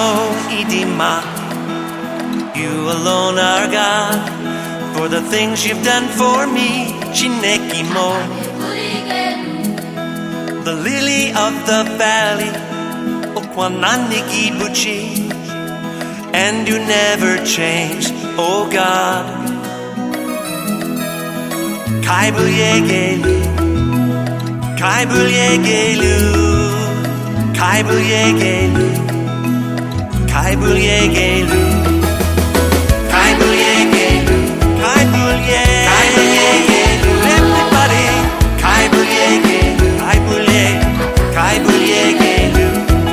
mo idima. You alone are God, for the things you've done for me. Chineke mo, the lily of the valley, Okwananigi Buchi, and you never change, oh God. Kaibuyegelu, Kaibuyegelu, Kaibuyegelu, Kaibuyegelu, Kaibuyegelu, Kaibuyegelu, everybody, Kaibuyegelu, Kaibuyegelu,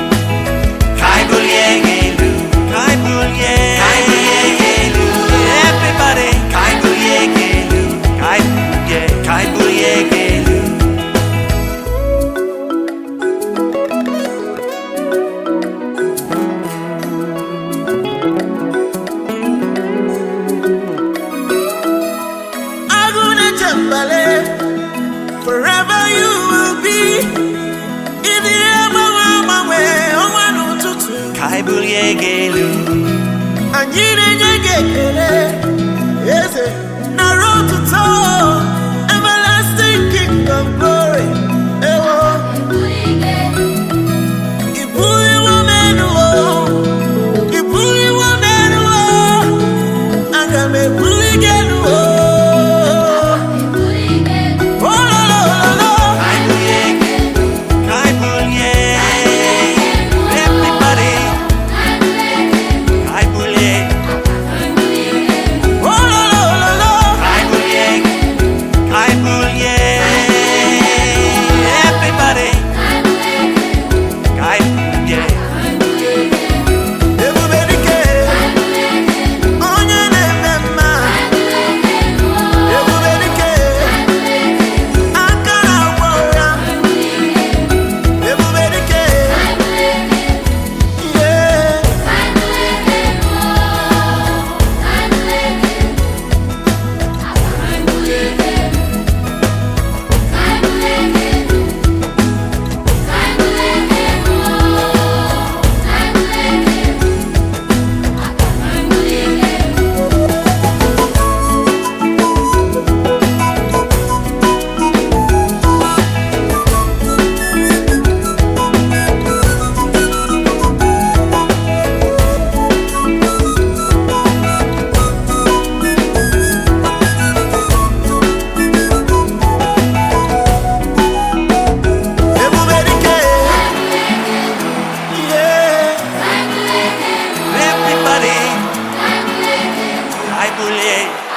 Kaibuyegelu, Kaibuyegelu, everybody, Kaibuyegelu, Kaibuyegelu. Forever you will be. If you ever were my way, oh, I know to do. Kaibuyegelu, And you didn't get it. Yes, now road to toe. Everlasting King of glory. You bully woman, you bully woman, and I'm a bully girl. Kaibuyegelu.